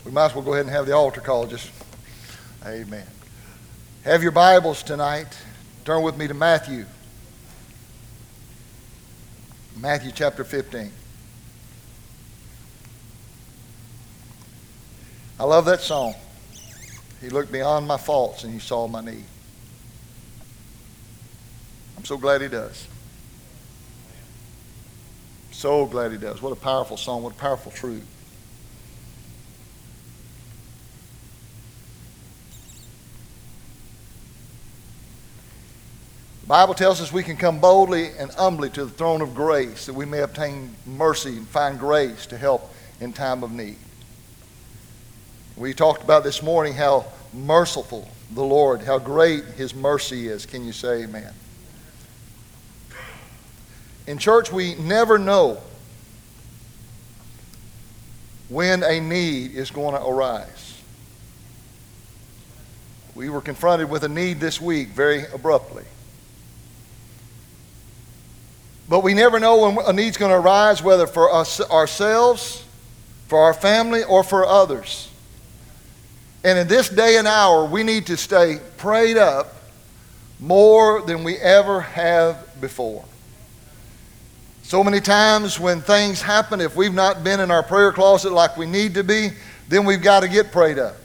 We might as well go ahead and have the altar call. Amen. Have your Bibles tonight. Turn with me to Matthew. Matthew chapter 15. I love that song. He looked beyond my faults and he saw my need. I'm so glad he does. So glad he does. What a powerful song. What a powerful truth. The Bible tells us we can come boldly and humbly to the throne of grace that we may obtain mercy and find grace to help in time of need. We talked about this morning how merciful the Lord, how great His mercy is. Can you say amen? In church, we never know when a need is going to arise. We were confronted with a need this week very abruptly. But we never know when a need's going to arise, whether for us, ourselves, for our family, or for others. And in this day and hour, we need to stay prayed up more than we ever have before. So many times when things happen, if we've not been in our prayer closet like we need to be, then we've got to get prayed up.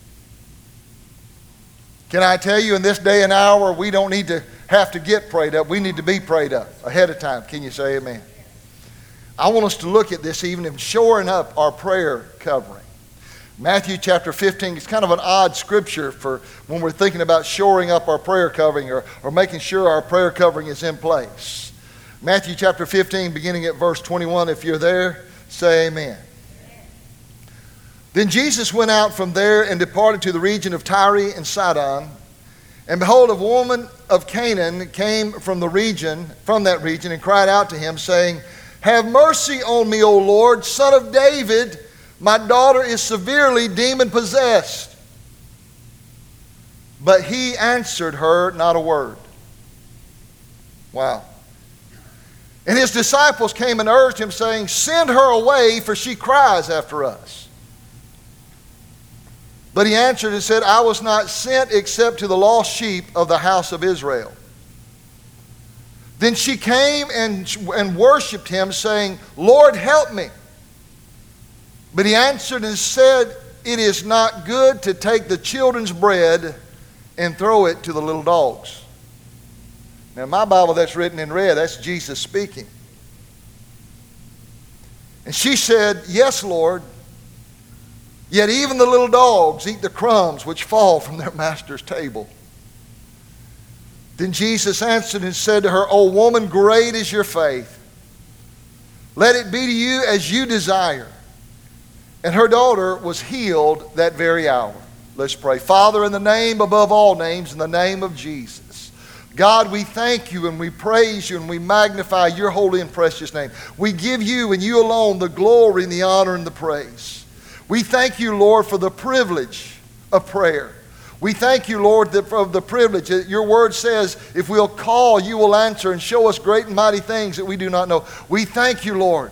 Can I tell you, in this day and hour, we don't need to have to get prayed up. We need to be prayed up ahead of time. Can you say amen? I want us to look at this evening, shoring up our prayer covering. Matthew chapter 15 is kind of an odd scripture for when we're thinking about shoring up our prayer covering or making sure our prayer covering is in place. Matthew chapter 15, beginning at verse 21. If you're there, say amen. Then Jesus went out from there and departed to the region of Tyre and Sidon. And behold, a woman of Canaan came from that region, and cried out to him, saying, Have mercy on me, O Lord, Son of David. My daughter is severely demon-possessed. But he answered her not a word. Wow. And his disciples came and urged him, saying, Send her away, for she cries after us. But he answered and said, I was not sent except to the lost sheep of the house of Israel. Then she came and worshipped him, saying, Lord, help me. But he answered and said, It is not good to take the children's bread and throw it to the little dogs. Now, in my Bible, that's written in red. That's Jesus speaking. And she said, Yes, Lord. Yet even the little dogs eat the crumbs which fall from their master's table. Then Jesus answered and said to her, O woman, great is your faith. Let it be to you as you desire. And her daughter was healed that very hour. Let's pray. Father, in the name above all names, in the name of Jesus, God, we thank you and we praise you and we magnify your holy and precious name. We give you and you alone the glory and the honor and the praise. We thank you, Lord, for the privilege of prayer. We thank you, Lord, for the privilege that your word says, if we'll call, you will answer and show us great and mighty things that we do not know. We thank you, Lord,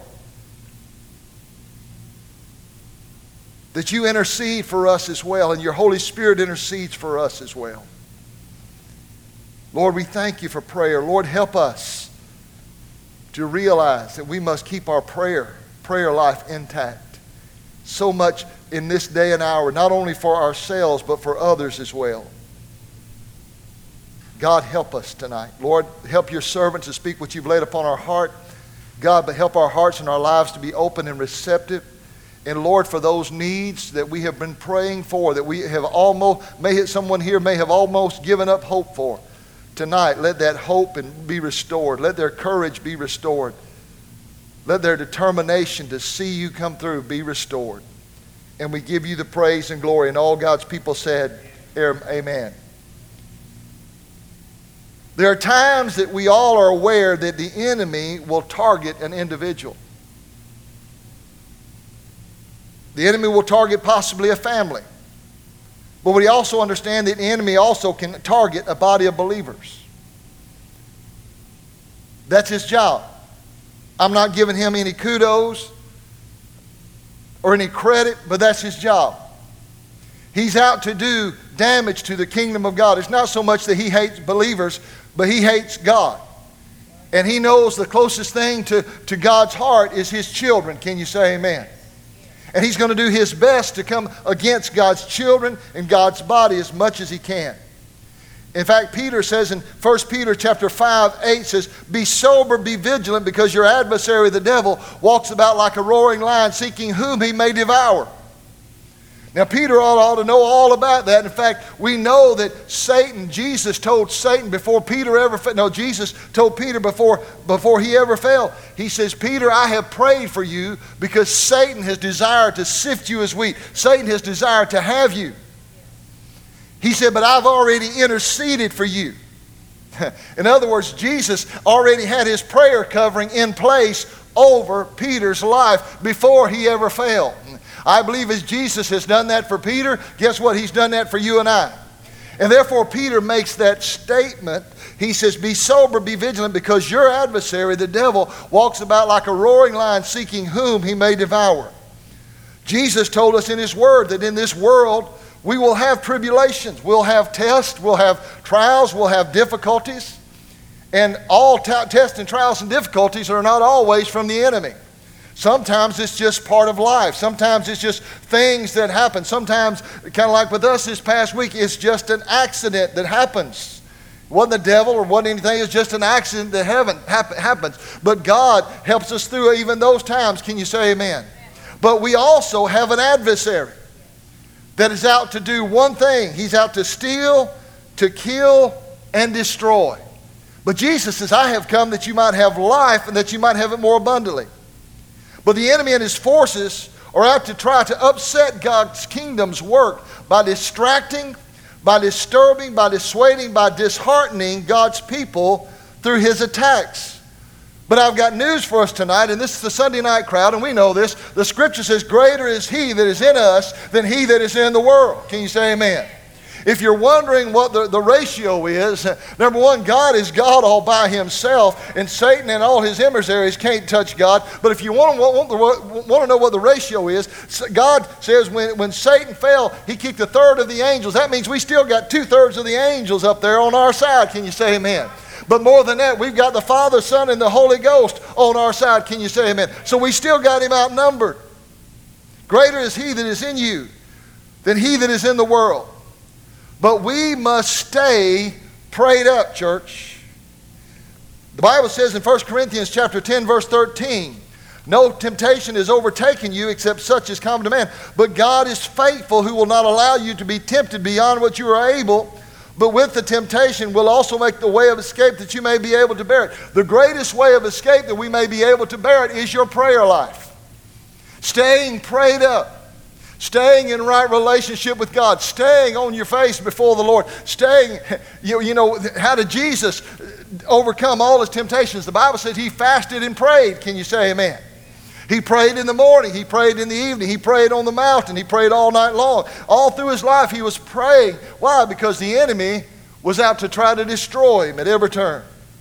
that you intercede for us as well, and your Holy Spirit intercedes for us as well. Lord, we thank you for prayer. Lord, help us to realize that we must keep our prayer life intact. So much in this day and hour, not only for ourselves, but for others as well. God, help us tonight. Lord, help your servant to speak what you've laid upon our heart. God, but help our hearts and our lives to be open and receptive. And Lord, for those needs that we have been praying for, that we have someone here may have almost given up hope for, tonight, let that hope be restored. Let their courage be restored. Let their determination to see you come through be restored. And we give you the praise and glory. And all God's people said, amen. There are times that we all are aware that the enemy will target an individual. The enemy will target possibly a family. But we also understand that the enemy also can target a body of believers. That's his job. I'm not giving him any kudos or any credit, but that's his job. He's out to do damage to the kingdom of God. It's not so much that he hates believers, but he hates God. And he knows the closest thing to God's heart is his children. Can you say amen? And he's going to do his best to come against God's children and God's body as much as he can. In fact, Peter says in 1 Peter chapter 5:8 says, "Be sober, be vigilant, because your adversary, the devil, walks about like a roaring lion, seeking whom he may devour." Now, Peter ought to know all about that. In fact, we know that Jesus told Satan before Peter ever fell. No, Jesus told Peter before he ever fell. He says, "Peter, I have prayed for you because Satan has desired to sift you as wheat." Satan has desired to have you. He said, "But I've already interceded for you." In other words, Jesus already had his prayer covering in place over Peter's life before he ever fell. I believe as Jesus has done that for Peter, guess what? He's done that for you and I. And therefore, Peter makes that statement. He says, "Be sober, be vigilant, because your adversary, the devil, walks about like a roaring lion, seeking whom he may devour." Jesus told us in his word that in this world, we will have tribulations. We'll have tests. We'll have trials. We'll have difficulties. And all tests and trials and difficulties are not always from the enemy. Sometimes it's just part of life. Sometimes it's just things that happen. Sometimes, kind of like with us this past week, it's just an accident that happens. It wasn't the devil or wasn't anything. It's just an accident that happens. But God helps us through even those times. Can you say amen? But we also have an adversary that is out to do one thing. He's out to steal, to kill, and destroy. But Jesus says, "I have come that you might have life and that you might have it more abundantly." But the enemy and his forces are out to try to upset God's kingdom's work by distracting, by disturbing, by dissuading, by disheartening God's people through his attacks. But I've got news for us tonight, and this is the Sunday night crowd, and we know this. The scripture says, "Greater is he that is in us than he that is in the world." Can you say amen? If you're wondering what the ratio is, number one, God is God all by himself, and Satan and all his emissaries can't touch God. But if you want to know what the ratio is, God says when Satan fell, he kicked a third of the angels. That means we still got 2/3 of the angels up there on our side. Can you say amen? But more than that, we've got the Father, Son, and the Holy Ghost on our side. Can you say amen? So we still got him outnumbered. Greater is he that is in you than he that is in the world. But we must stay prayed up, church. The Bible says in 1 Corinthians chapter 10, verse 13, "No temptation has overtaken you except such as common to man. But God is faithful, who will not allow you to be tempted beyond what you are able, but with the temptation will also make the way of escape that you may be able to bear it." The greatest way of escape that we may be able to bear it is your prayer life. Staying prayed up. Staying in right relationship with God. Staying on your face before the Lord. Staying, how did Jesus overcome all his temptations? The Bible says he fasted and prayed. Can you say amen? He prayed in the morning. He prayed in the evening. He prayed on the mountain. He prayed all night long. All through his life he was praying. Why? Because the enemy was out to try to destroy him at every turn.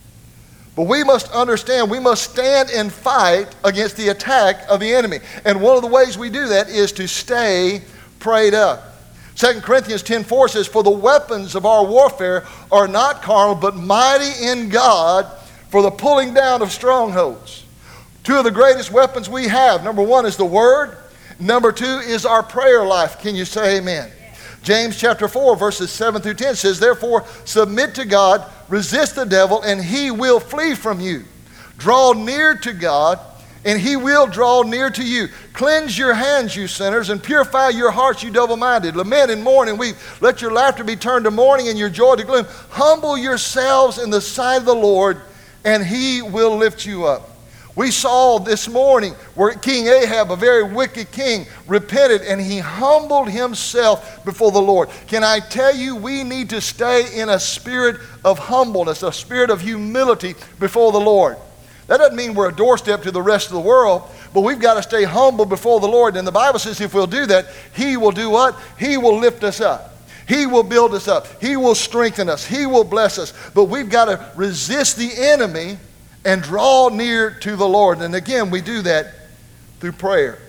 But we must understand, we must stand and fight against the attack of the enemy. And one of the ways we do that is to stay prayed up. 2 Corinthians 10:4 says, "For the weapons of our warfare are not carnal, but mighty in God for the pulling down of strongholds." Two of the greatest weapons we have, number one is the Word. Number two is our prayer life. Can you say amen? James chapter 4, verses 7 through 10 says, "Therefore submit to God, resist the devil, and he will flee from you. Draw near to God, and he will draw near to you. Cleanse your hands, you sinners, and purify your hearts, you double-minded. Lament and mourn and weep. Let your laughter be turned to mourning and your joy to gloom. Humble yourselves in the sight of the Lord, and he will lift you up." We saw this morning where King Ahab, a very wicked king, repented and he humbled himself before the Lord. Can I tell you, we need to stay in a spirit of humbleness, a spirit of humility before the Lord. That doesn't mean we're a doorstep to the rest of the world, but we've got to stay humble before the Lord. And the Bible says if we'll do that, he will do what? He will lift us up. He will build us up. He will strengthen us. He will bless us. But we've got to resist the enemy and draw near to the Lord. And again, we do that through prayer.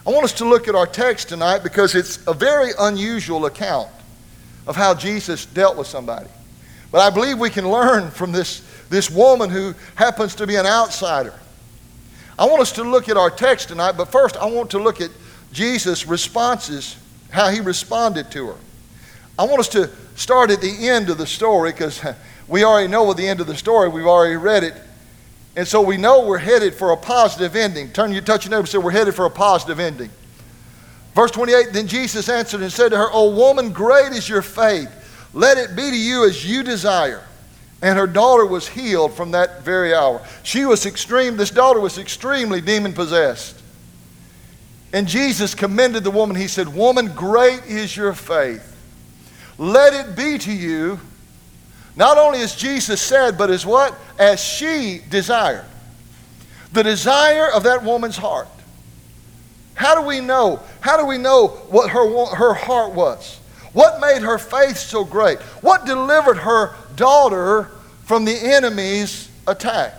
I want us to look at our text tonight because it's a very unusual account of how Jesus dealt with somebody. But I believe we can learn from this woman who happens to be an outsider. I want us to look at our text tonight, but first I want to look at Jesus' responses, how he responded to her. I want us to start at the end of the story because we already know what the end of the story, we've already read it. And so we know we're headed for a positive ending. Touch your neighbor and say, we're headed for a positive ending. Verse 28, then Jesus answered and said to her, O woman, great is your faith. Let it be to you as you desire. And her daughter was healed from that very hour. This daughter was extremely demon-possessed. And Jesus commended the woman. He said, woman, great is your faith. Let it be to you. Not only as Jesus said, but as what? As she desired. The desire of that woman's heart. How do we know? How do we know what her heart was? What made her faith so great? What delivered her daughter from the enemy's attack?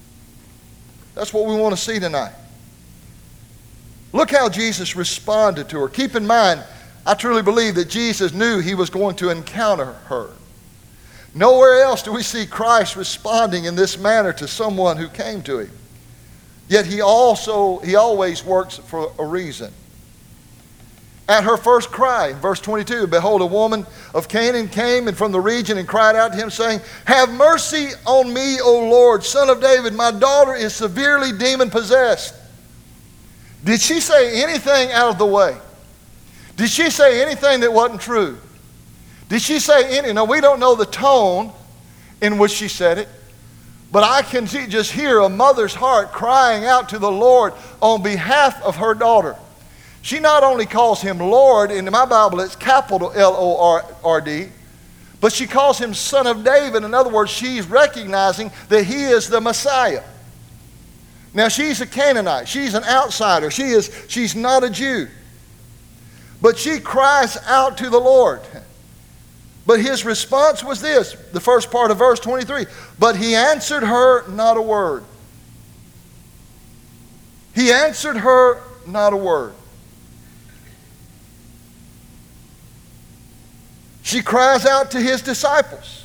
That's what we want to see tonight. Look how Jesus responded to her. Keep in mind, I truly believe that Jesus knew he was going to encounter her. Nowhere else do we see Christ responding in this manner to someone who came to him. Yet he always works for a reason. At her first cry, in verse 22, behold, a woman of Canaan came and from the region and cried out to him, saying, have mercy on me, O Lord, Son of David. My daughter is severely demon-possessed. Did she say anything out of the way? Did she say anything that wasn't true? Did she say any? Now, we don't know the tone in which she said it, but I can just hear a mother's heart crying out to the Lord on behalf of her daughter. She not only calls him Lord, in my Bible it's capital L-O-R-D, but she calls him Son of David. In other words, she's recognizing that he is the Messiah. Now, she's a Canaanite. She's an outsider. She's not a Jew. But she cries out to the Lord. But his response was this, the first part of verse 23. But he answered her not a word. He answered her not a word. She cries out to his disciples.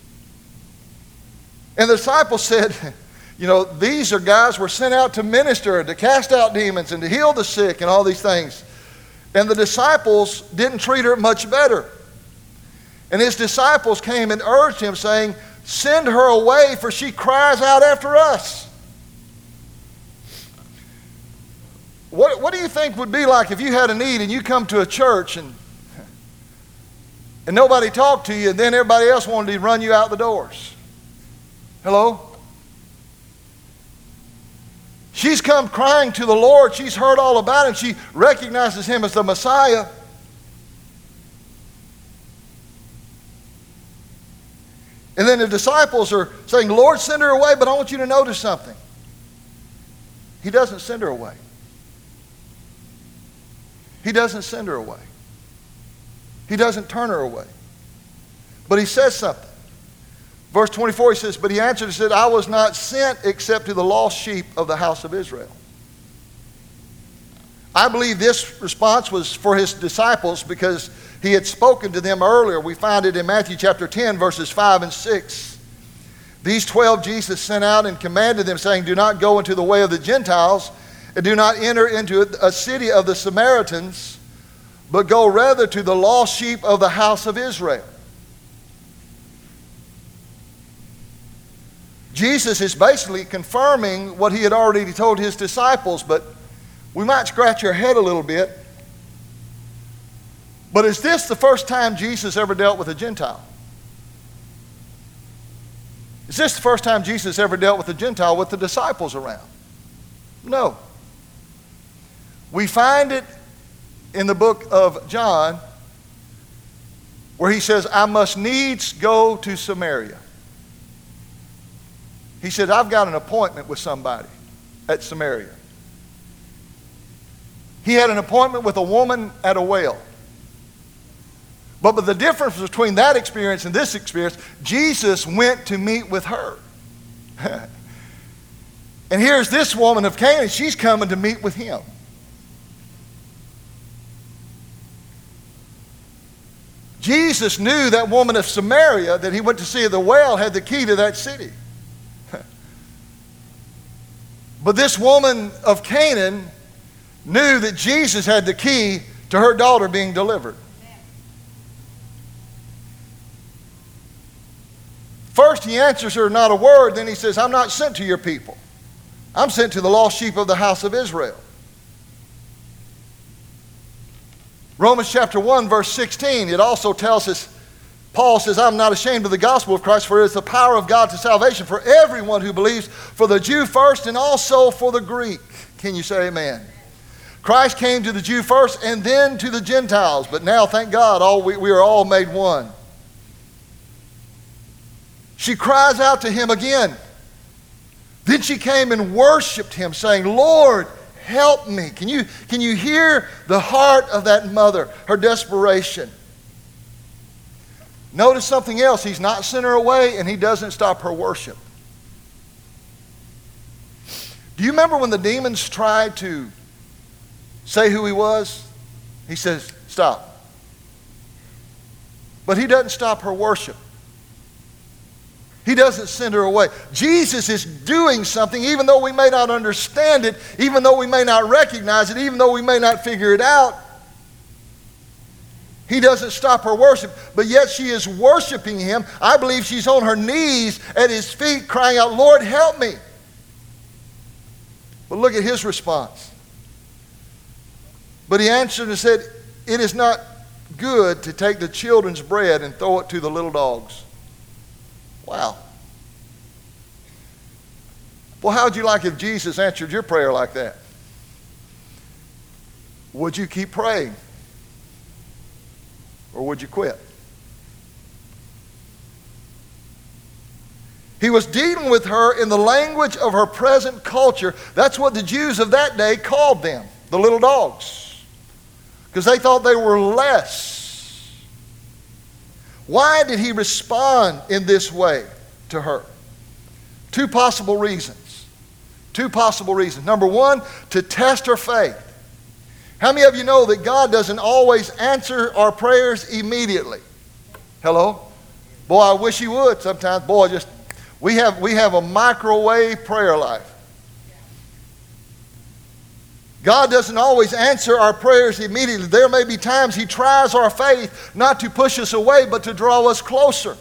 And the disciples said, these are guys were sent out to minister, to cast out demons, and to heal the sick, and all these things. And the disciples didn't treat her much better. And his disciples came and urged him, saying, send her away, for she cries out after us. What do you think would be like if you had a need and you come to a church and nobody talked to you, and then everybody else wanted to run you out the doors? Hello? She's come crying to the Lord. She's heard all about him. She recognizes him as the Messiah. And then the disciples are saying, Lord, send her away, but I want you to notice something. He doesn't send her away. He doesn't send her away. He doesn't turn her away. But he says something. Verse 24, he says, but he answered and said, I was not sent except to the lost sheep of the house of Israel. I believe this response was for his disciples because he had spoken to them earlier. We find it in Matthew chapter 10, verses 5 and 6. These 12 Jesus sent out and commanded them, saying, do not go into the way of the Gentiles, and do not enter into a city of the Samaritans, but go rather to the lost sheep of the house of Israel. Jesus is basically confirming what he had already told his disciples, but we might scratch our head a little bit. But is this the first time Jesus ever dealt with a Gentile? Is this the first time Jesus ever dealt with a Gentile with the disciples around? No. We find it in the book of John where he says, I must needs go to Samaria. He said, I've got an appointment with somebody at Samaria. He had an appointment with a woman at a well. But the difference between that experience and this experience, Jesus went to meet with her. And here's this woman of Canaan, she's coming to meet with him. Jesus knew that woman of Samaria that he went to see at the well had the key to that city. But this woman of Canaan knew that Jesus had the key to her daughter being delivered. First he answers her not a word, then he says, I'm not sent to your people. I'm sent to the lost sheep of the house of Israel. Romans chapter 1 verse 16, it also tells us, Paul says, I'm not ashamed of the gospel of Christ, for it is the power of God to salvation for everyone who believes, for the Jew first and also for the Greek. Can you say amen? Christ came to the Jew first and then to the Gentiles, but now, thank God, we are all made one. She cries out to him again. Then she came and worshiped him, saying, Lord, help me. Can you hear the heart of that mother, her desperation? Notice something else. He's not sent her away, and he doesn't stop her worship. Do you remember when the demons tried to say who he was? He says, stop. But he doesn't stop her worship. He doesn't send her away. Jesus is doing something, even though we may not understand it, even though we may not recognize it, even though we may not figure it out. He doesn't stop her worship, but yet she is worshiping him. I believe she's on her knees at his feet crying out, Lord, help me. But look at his response. But he answered and said, it is not good to take the children's bread and throw it to the little dogs. Wow. Well, how would you like if Jesus answered your prayer like that? Would you keep praying? Or would you quit? He was dealing with her in the language of her present culture. That's what the Jews of that day called them, the little dogs, because they thought they were less. Why did he respond in this way to her? Two possible reasons. Number one, to test her faith. How many of you know that God doesn't always answer our prayers immediately? Hello? Boy, I wish he would sometimes. Boy, we have a microwave prayer life. God doesn't always answer our prayers immediately. There may be times he tries our faith not to push us away, but to draw us closer.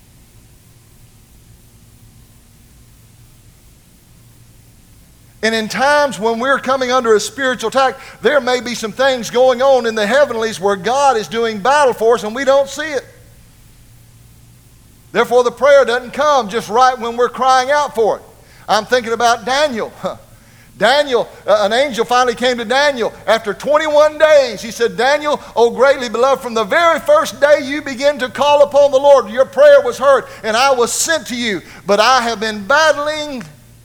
And in times when we're coming under a spiritual attack, there may be some things going on in the heavenlies where God is doing battle for us and we don't see it. Therefore, the prayer doesn't come just right when we're crying out for it. I'm thinking about Daniel. Daniel, an angel finally came to Daniel. After 21 days, he said, Daniel, O greatly beloved, from the very first day you began to call upon the Lord, your prayer was heard, and I was sent to you. But I have been battling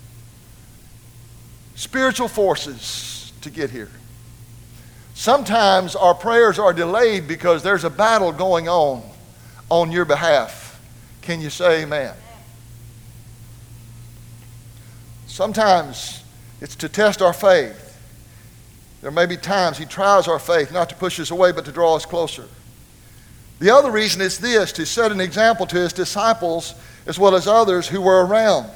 spiritual forces to get here. Sometimes our prayers are delayed because there's a battle going on your behalf. Can you say amen? Sometimes it's to test our faith. There may be times he tries our faith not to push us away but to draw us closer. The other reason is this, to set an example to his disciples as well as others who were around.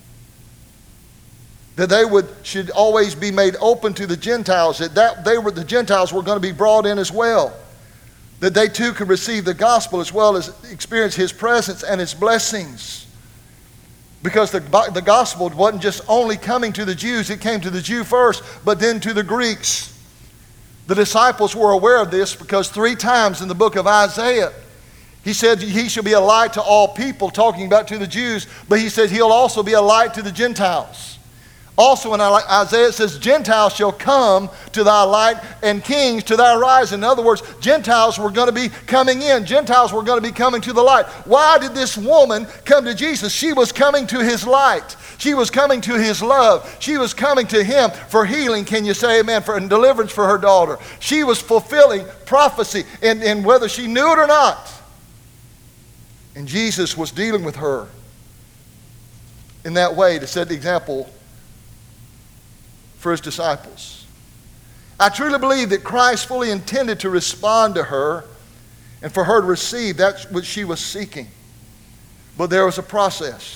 That they should always be made open to the Gentiles, the Gentiles were going to be brought in as well. That they too could receive the gospel as well as experience his presence and his blessings. Because the gospel wasn't just only coming to the Jews, it came to the Jew first, but then to the Greeks. The disciples were aware of this because 3 times in the book of Isaiah, he said he shall be a light to all people, talking about to the Jews, but he said he'll also be a light to the Gentiles. Also in Isaiah it says, Gentiles shall come to thy light and kings to thy rising. In other words, Gentiles were going to be coming in. Gentiles were going to be coming to the light. Why did this woman come to Jesus? She was coming to his light. She was coming to his love. She was coming to him for healing, can you say amen, and deliverance for her daughter. She was fulfilling prophecy, and whether she knew it or not. And Jesus was dealing with her in that way to set the example for his disciples. I truly believe that Christ fully intended to respond to her and for her to receive that which she was seeking. But there was a process.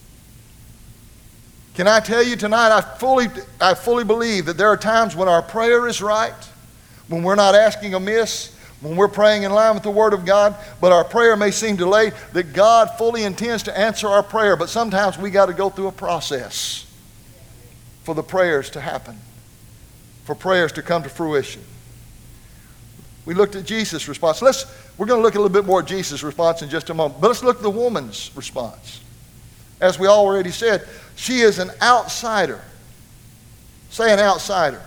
Can I tell you tonight, I fully believe that there are times when our prayer is right, when we're not asking amiss, when we're praying in line with the Word of God, but our prayer may seem delayed, that God fully intends to answer our prayer. But sometimes we got to go through a process for the prayers to happen, for prayers to come to fruition. We looked at Jesus' response. We're going to look a little bit more at Jesus' response in just a moment. But let's look at the woman's response. As we already said, she is an outsider. Say an outsider.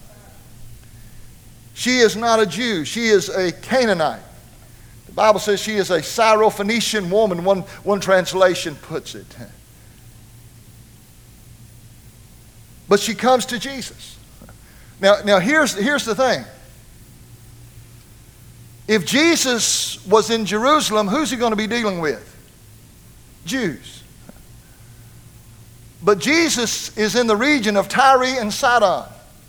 She is not a Jew. She is a Canaanite. The Bible says she is a Syrophoenician woman, one translation puts it. But she comes to Jesus. Now here's the thing. If Jesus was in Jerusalem, who's he going to be dealing with? Jews. But Jesus is in the region of Tyre and Sidon.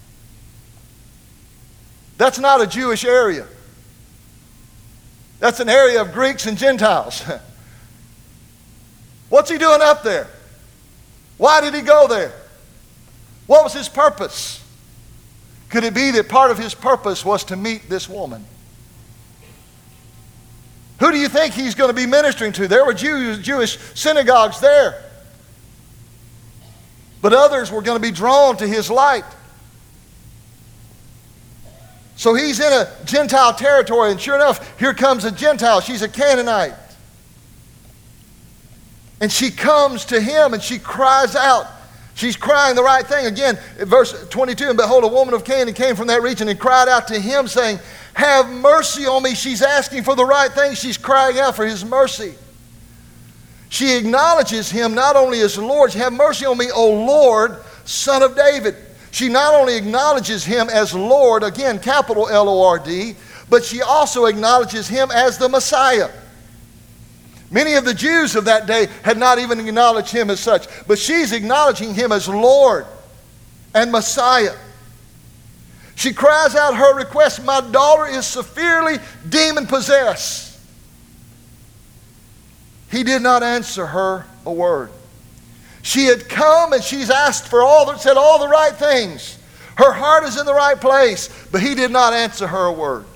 That's not a Jewish area. That's an area of Greeks and Gentiles. What's he doing up there? Why did he go there? What was his purpose? Could it be that part of his purpose was to meet this woman? Who do you think he's going to be ministering to? There were Jewish synagogues there. But others were going to be drawn to his light. So he's in a Gentile territory, and sure enough, here comes a Gentile. She's a Canaanite. And she comes to him and she cries out. She's crying the right thing. Again, verse 22, and behold, a woman of Canaan came from that region and cried out to him, saying, have mercy on me. She's asking for the right thing. She's crying out for his mercy. She acknowledges him not only as Lord, have mercy on me, O Lord, Son of David. She not only acknowledges him as Lord, again, capital L-O-R-D, but she also acknowledges him as the Messiah. Many of the Jews of that day had not even acknowledged him as such, but she's acknowledging him as Lord and Messiah. She cries out her request, my daughter is severely demon-possessed. He did not answer her a word. She had come and she's asked for said all the right things. Her heart is in the right place, but he did not answer her a word.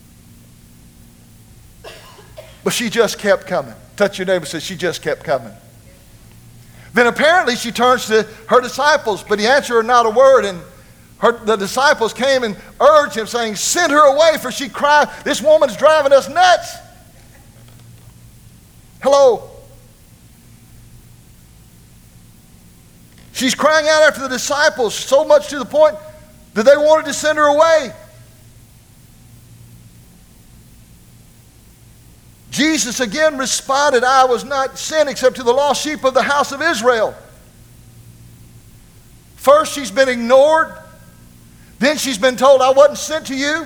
But she just kept coming. Touch your neighbor and say, she just kept coming. Then apparently she turns to her disciples, but he answered her not a word. And the disciples came and urged him, saying, send her away, for she cried, this woman's driving us nuts. Hello. She's crying out after the disciples, so much to the point that they wanted to send her away. Jesus again responded, I was not sent except to the lost sheep of the house of Israel. First, she's been ignored. Then she's been told, I wasn't sent to you.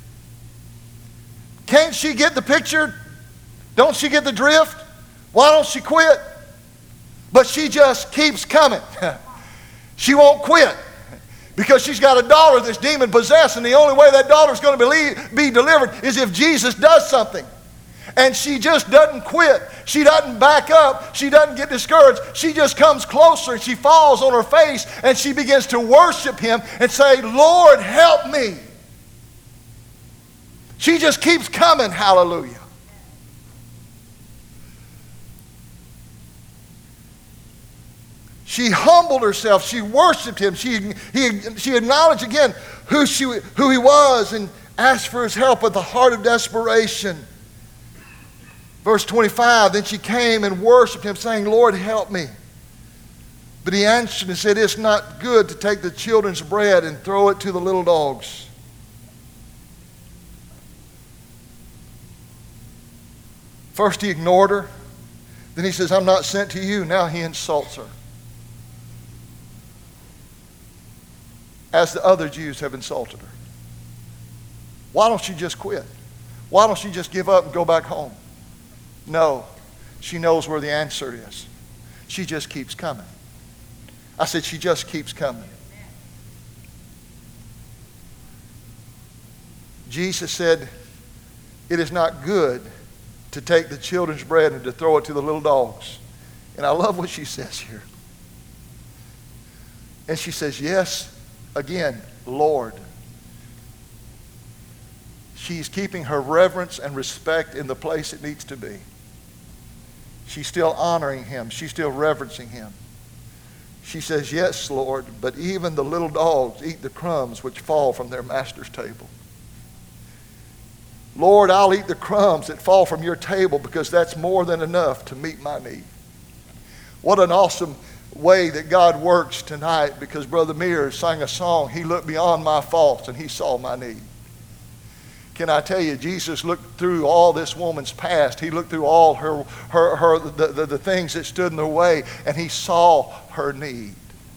Can't she get the picture? Don't she get the drift? Why don't she quit? But she just keeps coming. She won't quit because she's got a daughter that's demon-possessed, and the only way that daughter's going to be delivered is if Jesus does something. And she just doesn't quit. She doesn't back up. She doesn't get discouraged. She just comes closer and she falls on her face and she begins to worship him and say, Lord, help me. She just keeps coming. Hallelujah. She humbled herself. She worshiped him. She acknowledged again who he was and asked for his help with a heart of desperation. Verse 25, then she came and worshiped him, saying, Lord, help me. But he answered and said, it's not good to take the children's bread and throw it to the little dogs. First he ignored her. Then he says, I'm not sent to you. Now he insults her. As the other Jews have insulted her. Why don't she just quit? Why don't she just give up and go back home? No, she knows where the answer is. She just keeps coming. I said she just keeps coming. Jesus said, it is not good to take the children's bread and to throw it to the little dogs. And I love what she says here. And she says, yes, again, Lord. She's keeping her reverence and respect in the place it needs to be. She's still honoring him. She's still reverencing him. She says, yes, Lord, but even the little dogs eat the crumbs which fall from their master's table. Lord, I'll eat the crumbs that fall from your table because that's more than enough to meet my need. What an awesome way that God works tonight, because Brother Mears sang a song, he looked beyond my faults and he saw my need. Can I tell you, Jesus looked through all this woman's past. He looked through all the things that stood in the way, and he saw her need.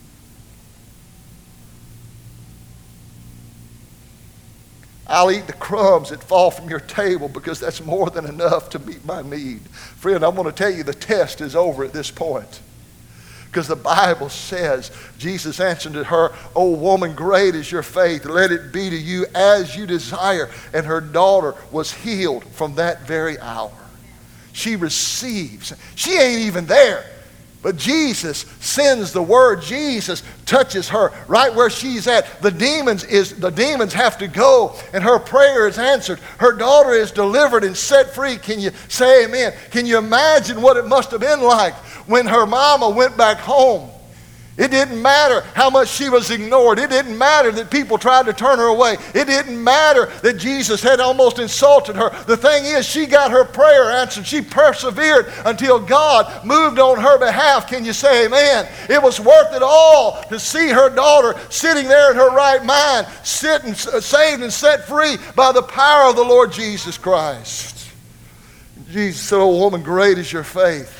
I'll eat the crumbs that fall from your table because that's more than enough to meet my need. Friend, I'm going to tell you the test is over at this point. Because the Bible says, Jesus answered to her, "O woman, great is your faith. Let it be to you as you desire." And her daughter was healed from that very hour. She receives. She ain't even there. But Jesus sends the word. Jesus touches her right where she's at. The demons have to go, and her prayer is answered. Her daughter is delivered and set free. Can you say amen? Can you imagine what it must have been like when her mama went back home? It didn't matter how much she was ignored. It didn't matter that people tried to turn her away. It didn't matter that Jesus had almost insulted her. The thing is, she got her prayer answered. She persevered until God moved on her behalf. Can you say amen? It was worth it all to see her daughter sitting there in her right mind, sitting saved and set free by the power of the Lord Jesus Christ. Jesus said, "Oh woman, great is your faith.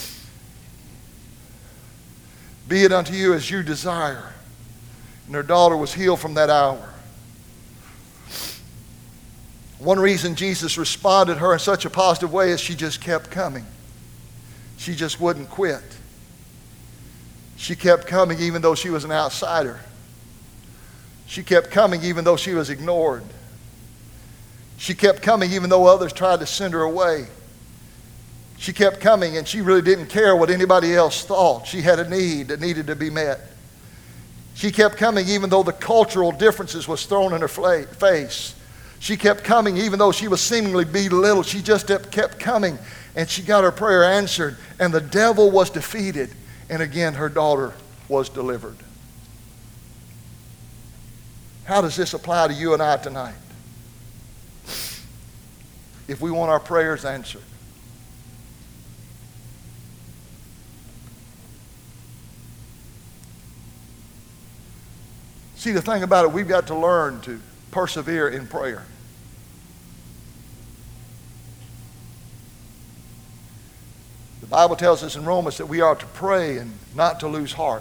Be it unto you as you desire." And her daughter was healed from that hour. One reason Jesus responded to her in such a positive way is she just kept coming. She just wouldn't quit. She kept coming even though she was an outsider. She kept coming even though she was ignored. She kept coming even though others tried to send her away. She kept coming, and she really didn't care what anybody else thought. She had a need that needed to be met. She kept coming even though the cultural differences was thrown in her face. She kept coming even though she was seemingly belittled. She just kept coming, and she got her prayer answered, and the devil was defeated, and again her daughter was delivered. How does this apply to you and I tonight? If we want our prayers answered, see, the thing about it, we've got to learn to persevere in prayer. The Bible tells us in Romans that we are to pray and not to lose heart.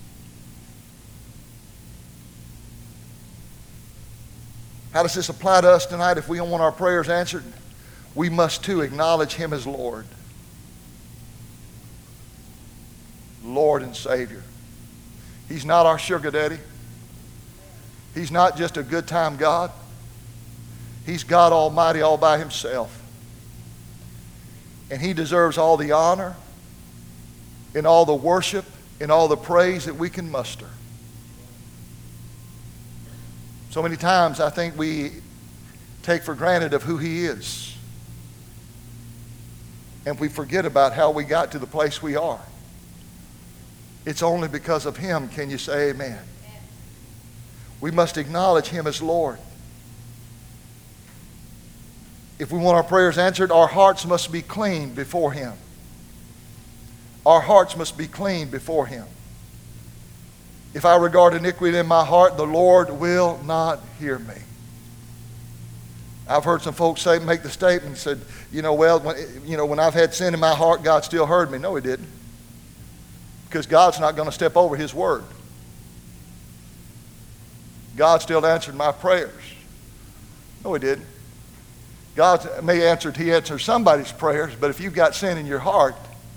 How does this apply to us tonight? If we want our prayers answered, we must too acknowledge him as Lord. Lord and Savior. He's not our sugar daddy. He's not just a good time God. He's God Almighty all by himself. And he deserves all the honor and all the worship and all the praise that we can muster. So many times I think we take for granted of who he is. And we forget about how we got to the place we are. It's only because of him. Can you say amen? We must acknowledge him as Lord. If we want our prayers answered, our hearts must be clean before him. Our hearts must be clean before him. If I regard iniquity in my heart, the Lord will not hear me. I've heard some folks make the statement, said, when I've had sin in my heart, God still heard me. No, he didn't. Because God's not going to step over his word. God still answered my prayers. No, he didn't. He answered somebody's prayers, but if you've got sin in your heart,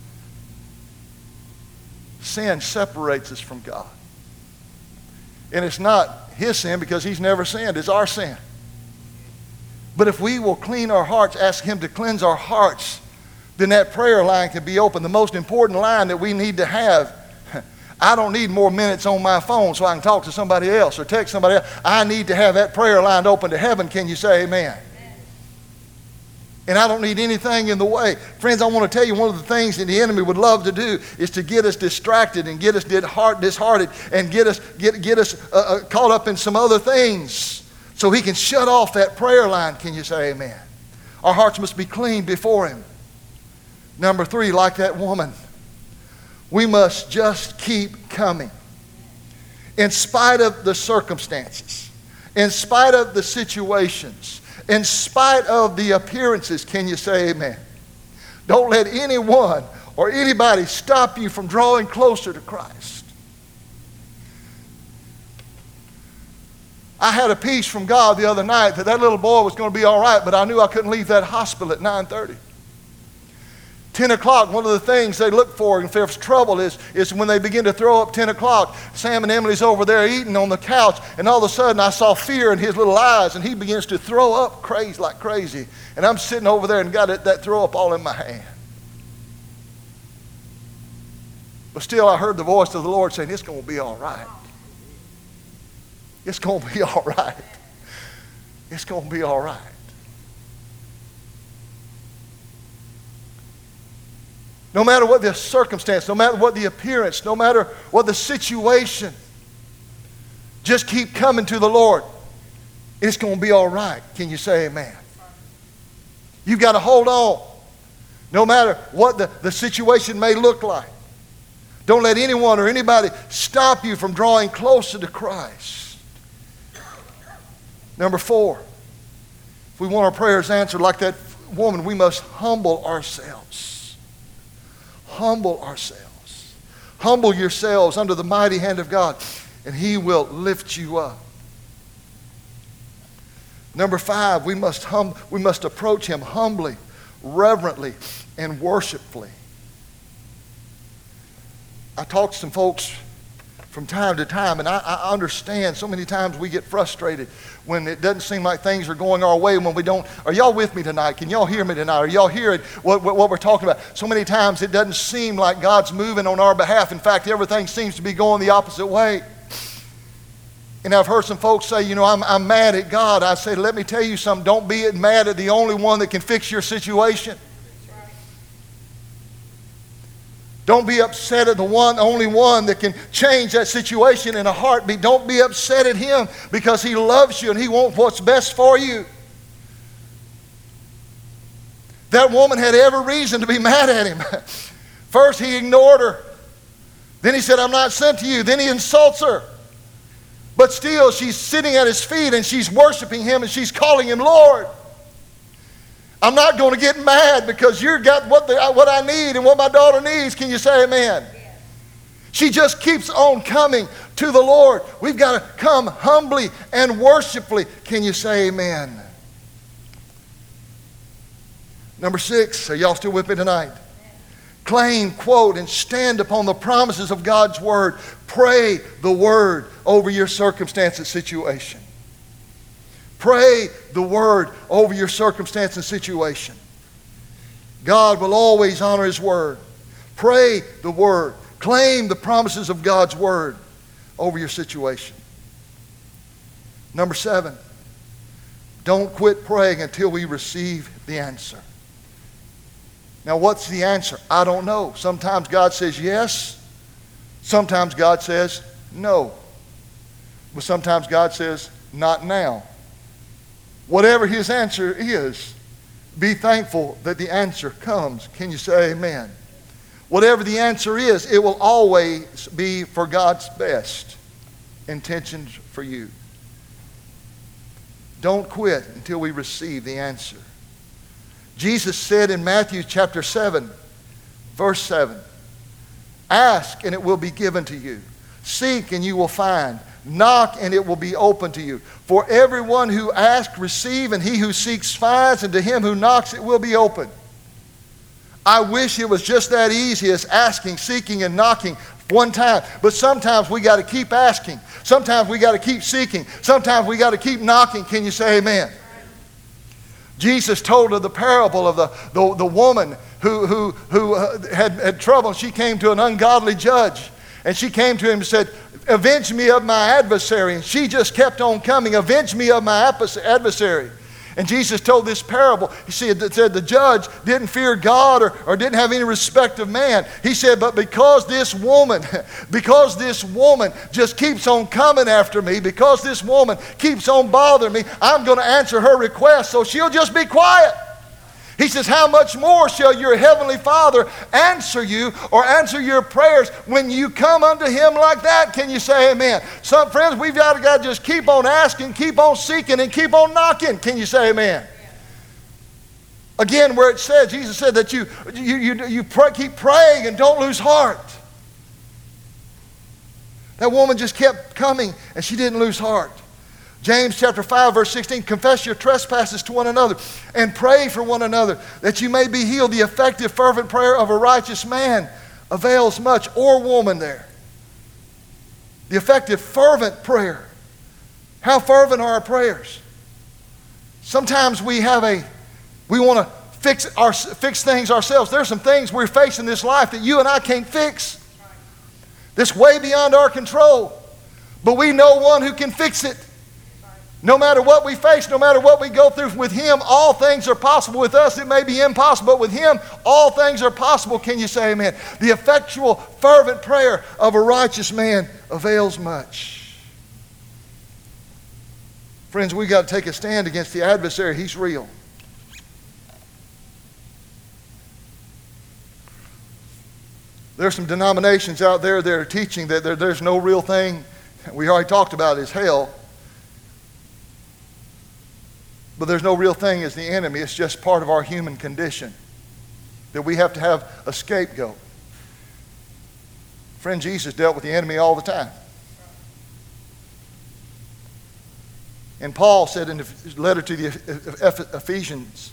sin separates us from God. And it's not his sin because he's never sinned. It's our sin. But if we will clean our hearts, ask him to cleanse our hearts, then that prayer line can be open. The most important line that we need to have, I don't need more minutes on my phone so I can talk to somebody else or text somebody else. I need to have that prayer line open to heaven. Can you say amen? And I don't need anything in the way. Friends, I want to tell you one of the things that the enemy would love to do is to get us distracted and get us disheartened and get us caught up in some other things so he can shut off that prayer line. Can you say amen? Our hearts must be clean before him. Number 3, like that woman, we must just keep coming. In spite of the circumstances, in spite of the situations, in spite of the appearances, can you say amen? Don't let anyone or anybody stop you from drawing closer to Christ. I had a peace from God the other night that little boy was going to be all right, but I knew I couldn't leave that hospital at 9:30. 10 o'clock, one of the things they look for if there's trouble is when they begin to throw up 10 o'clock. Sam and Emily's over there eating on the couch, and all of a sudden I saw fear in his little eyes, and he begins to throw up like crazy. And I'm sitting over there and got that throw up all in my hand. But still I heard the voice of the Lord saying, it's going to be all right. It's going to be all right. It's going to be all right. No matter what the circumstance, no matter what the appearance, no matter what the situation, just keep coming to the Lord. It's going to be all right. Can you say amen? You've got to hold on. No matter what the situation may look like. Don't let anyone or anybody stop you from drawing closer to Christ. Number 4, if we want our prayers answered like that woman, we must humble ourselves. Humble ourselves. Humble yourselves under the mighty hand of God, and he will lift you up. Number 5, we must approach him humbly, reverently, and worshipfully. I talk to some folks from time to time, and I understand so many times we get frustrated when it doesn't seem like things are going our way, when we don't. Are y'all with me tonight? Can y'all hear me tonight? Are y'all hearing what we're talking about? So many times it doesn't seem like God's moving on our behalf. In fact, everything seems to be going the opposite way. And I've heard some folks say, I'm mad at God. I say, let me tell you something. Don't be mad at the only one that can fix your situation. Don't be upset at the only one that can change that situation in a heartbeat. Don't be upset at him because he loves you and he wants what's best for you. That woman had every reason to be mad at him. First, he ignored her. Then he said, I'm not sent to you. Then he insults her. But still, she's sitting at his feet and she's worshiping him and she's calling him Lord. I'm not going to get mad because you got what I need and what my daughter needs. Can you say amen? Yes. She just keeps on coming to the Lord. We've got to come humbly and worshipfully. Can you say amen? Number 6, are y'all still with me tonight? Claim, quote, and stand upon the promises of God's word. Pray the word over your circumstance and situation. Pray the word over your circumstance and situation. God will always honor his word. Pray the word. Claim the promises of God's word over your situation. Number 7, don't quit praying until we receive the answer. Now, what's the answer? I don't know. Sometimes God says yes. Sometimes God says no. But sometimes God says not now. Whatever his answer is, be thankful that the answer comes. Can you say amen? Whatever the answer is, it will always be for God's best intentions for you. Don't quit until we receive the answer. Jesus said in Matthew chapter 7, verse 7, ask and it will be given to you. Seek and you will find. Knock and it will be open to you. For everyone who asks, receive, and he who seeks finds, and to him who knocks it will be open. I wish it was just that easy as asking, seeking, and knocking one time. But sometimes we got to keep asking. Sometimes we got to keep seeking. Sometimes we got to keep knocking. Can you say amen? Jesus told her the parable of the woman who had trouble. She came to an ungodly judge, and she came to him and said, avenge me of my adversary. And she just kept on coming, avenge me of my adversary. And Jesus told this parable. He said the judge didn't fear God or didn't have any respect of man. He said, but because this woman just keeps on coming after me, because this woman keeps on bothering me, I'm going to answer her request, so she'll just be quiet. He says, how much more shall your heavenly Father answer you or answer your prayers when you come unto Him like that? Can you say amen? Some friends, we've got to just keep on asking, keep on seeking, and keep on knocking. Can you say amen? Again, where it says, Jesus said that you keep praying and don't lose heart. That woman just kept coming and she didn't lose heart. James chapter 5, verse 16, confess your trespasses to one another and pray for one another that you may be healed. The effective, fervent prayer of a righteous man avails much, or woman there. The effective, fervent prayer. How fervent are our prayers? Sometimes we want to fix things ourselves. There's some things we're facing in this life that you and I can't fix. That's way beyond our control. But we know one who can fix it. No matter what we face, no matter what we go through, with Him, all things are possible. With us, it may be impossible, but with Him, all things are possible. Can you say amen? The effectual, fervent prayer of a righteous man avails much. Friends, we've got to take a stand against the adversary. He's real. There's some denominations out there that are teaching that there's no real thing. We already talked about is hell. But there's no real thing as the enemy. It's just part of our human condition that we have to have a scapegoat. Friend, Jesus dealt with the enemy all the time. And Paul said in his letter to the Ephesians,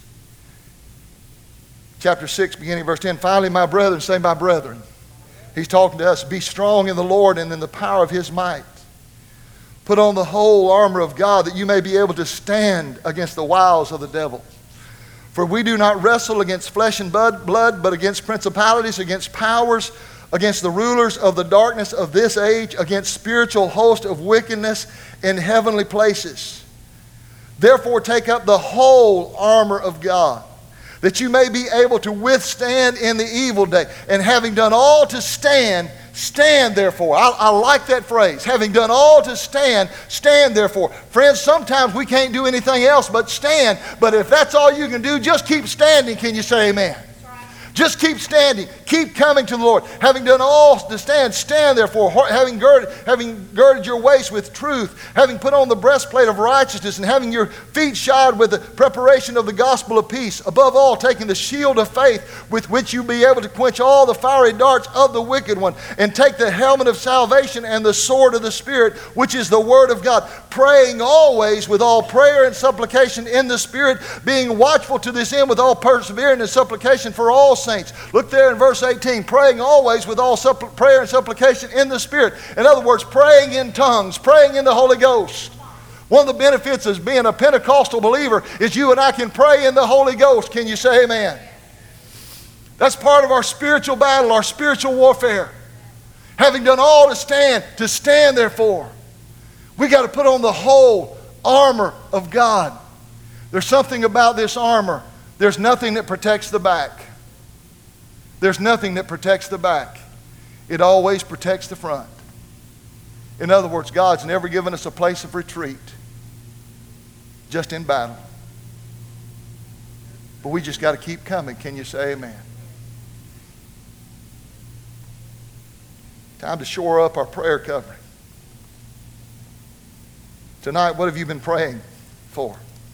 chapter 6, beginning verse 10, finally, my brethren, say my brethren. He's talking to us, be strong in the Lord and in the power of His might. Put on the whole armor of God that you may be able to stand against the wiles of the devil. For we do not wrestle against flesh and blood, but against principalities, against powers, against the rulers of the darkness of this age, against spiritual hosts of wickedness in heavenly places. Therefore take up the whole armor of God, that you may be able to withstand in the evil day. And having done all to stand, stand therefore. I like that phrase. Having done all to stand, stand therefore. Friends, sometimes we can't do anything else but stand. But if that's all you can do, just keep standing. Can you say amen? Just keep standing. Keep coming to the Lord. Having done all to stand, stand therefore. Having girded your waist with truth, having put on the breastplate of righteousness, and having your feet shod with the preparation of the gospel of peace. Above all, taking the shield of faith, with which you'll be able to quench all the fiery darts of the wicked one. And take the helmet of salvation and the sword of the Spirit, which is the word of God. Praying always with all prayer and supplication in the Spirit, being watchful to this end with all perseverance and supplication for all saints. Look there in verse 18. Praying always with all prayer and supplication in the Spirit. In other words, praying in tongues, praying in the Holy Ghost. One of the benefits of being a Pentecostal believer is you and I can pray in the Holy Ghost. Can you say amen? That's part of our spiritual battle, our spiritual warfare. Having done all to stand therefore. We got to put on the whole armor of God. There's something about this armor. There's nothing that protects the back. There's nothing that protects the back. It always protects the front. In other words, God's never given us a place of retreat, just in battle. But we just got to keep coming. Can you say amen? Time to shore up our prayer covering. Tonight, what have you been praying for?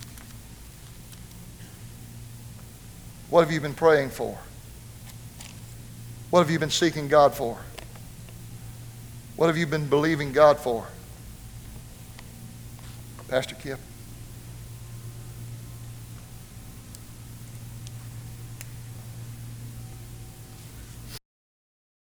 What have you been praying for? What have you been seeking God for? What have you been believing God for? Pastor Kip.